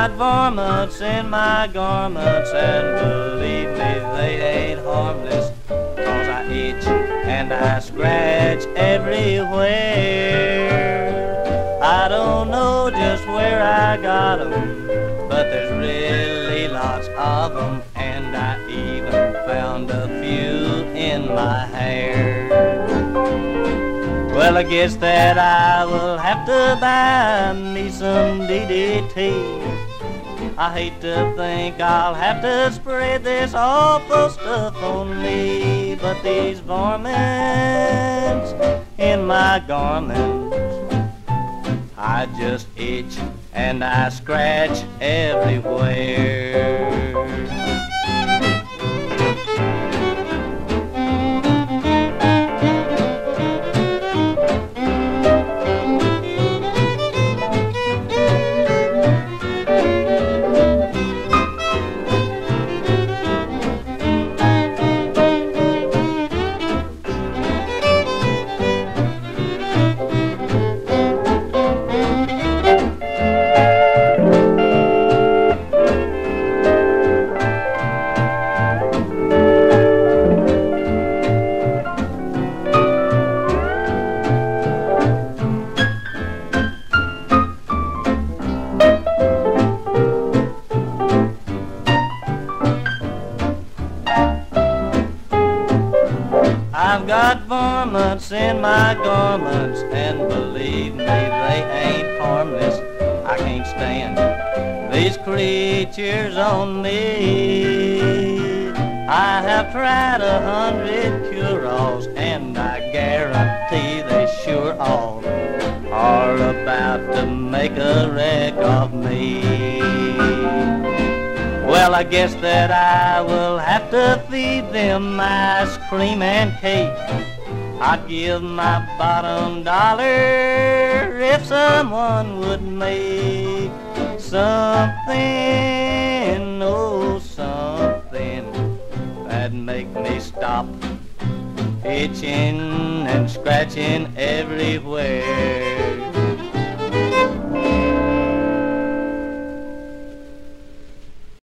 got varmints in my garments, and believe me, they ain't harmless, 'cause I itch and I scratch everywhere. I don't know just where I got 'em, but there's really lots of 'em, and I even found a few in my hair. Well, I guess that I will have to buy me some DDT. I hate to think I'll have to spread this awful stuff on me, but these varmints in my garments, I just itch and I scratch everywhere. I've got varmints in my garments, and believe me, they ain't harmless. I can't stand these creatures on me. I have tried 100 cure-alls, and I guarantee they sure all are about to make a wreck of me. Well, I guess that I will have to feed them ice cream and cake. I'd give my bottom dollar if someone would make something, oh, something that'd make me stop itching and scratching everywhere.